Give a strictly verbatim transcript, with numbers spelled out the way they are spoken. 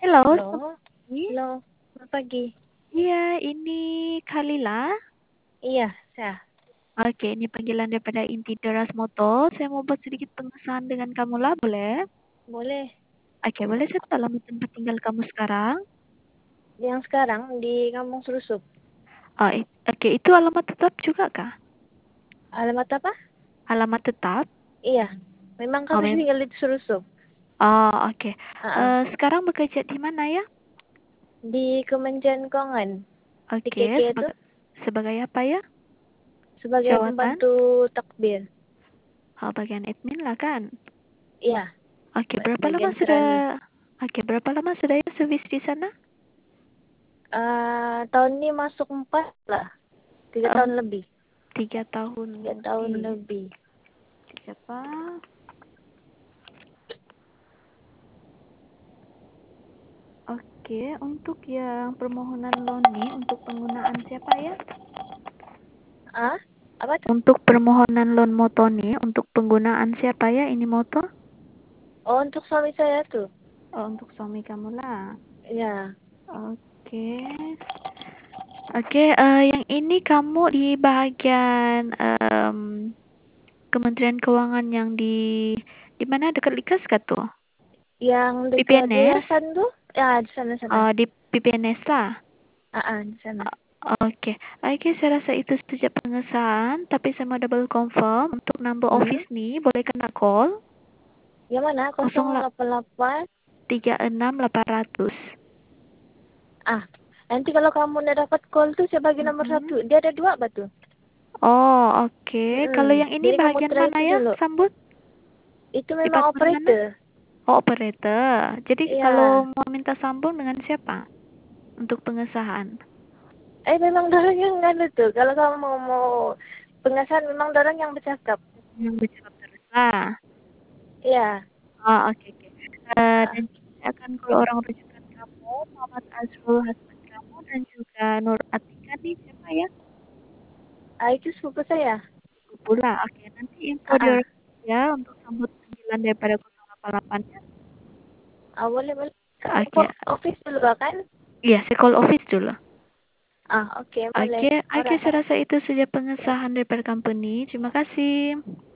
Halo, Halo, selamat pagi. halo, selamat pagi. Iya, ini Kalila. Iya, saya. Oke, ini panggilan daripada inti Deras Motor. Saya mau buat sedikit pengesahan dengan kamu lah, boleh? Boleh. Oke, boleh saya tahu alamat tempat tinggal kamu sekarang? Yang sekarang di Kampung Serusup. Oh, i- oke, itu alamat tetap juga kah? Alamat apa? Alamat tetap? Iya, memang Oh, kami mem tinggal di Serusup. oh oke. Ah, Eh, sekarang bekerja di mana ya? di Kementerian Keuangan. Di Oke, K K itu sebagai sebagai apa ya? sebagai Jawatan? pembantu takbir. Oh, bagian admin lah kan? Iya, Oke, berapa lama bagian sudah? serani. Oke, berapa lama sudah ya servis di sana? Ah, tahun ini masuk empat lah, tiga Em, tahun lebih. Tiga tahun Tiga tahun lebih. lebih. Siapa? Oke, untuk yang permohonan loan nih, untuk penggunaan siapa ya? Ah, apa tuh? Untuk permohonan loan motor nih, untuk penggunaan siapa ya ini motor? Oh, untuk suami saya tuh. Oh, untuk suami kamu lah. Iya. Oke. Oke, eh, yang ini kamu di bagian em, Kementerian Keuangan yang di di mana dekat Likas kah tuh? Yang dekat P P N S? yayasan tuh? Ya, di sana sana. Oh, di P P N S lah. Ah, ah, di sana. Oke, oke, saya rasa itu saja pengesahan, tapi saya mau double confirm untuk number Hmm. office nih, boleh kena call Yang mana? nol delapan delapan. tiga enam delapan ratus. Ah, nanti kalau kamu udah dapat call tuh saya bagi nomor Mm-mm. satu. Dia ada dua apa tuh? Oh, oke. Kalau Mm-mm. yang ini Jadi kamu bagian try mana itu ya, dulu. Sambut? Itu memang Departemen mana? operator. Oh, operator. Jadi Iya. kalau mau minta sambung dengan siapa untuk pengesahan? Eh, memang dorang yang nganu tuh. Kalau kamu mau, mau pengesahan memang dorang yang bercakap. Yang bercakap terus lah. Iya. Oh, oke, oke. Eh, Ah, dan juga saya akan kalau orang rujukan kamu, Muhammad Azrul, husband kamu, dan juga Nur Atika nih, siapa ya? ah, itu sepupu saya. Pula, oke. Nanti info Ah, di ah. orang ya untuk sambut panggilan daripada nol delapan delapan-nya. Ah, boleh, boleh. Kamu Oke, call office dulu kan? iya, saya call office dulu. Ah, oke, boleh. Oke, oke, Alright. saya rasa itu saja pengesahan daripada company. Terima kasih.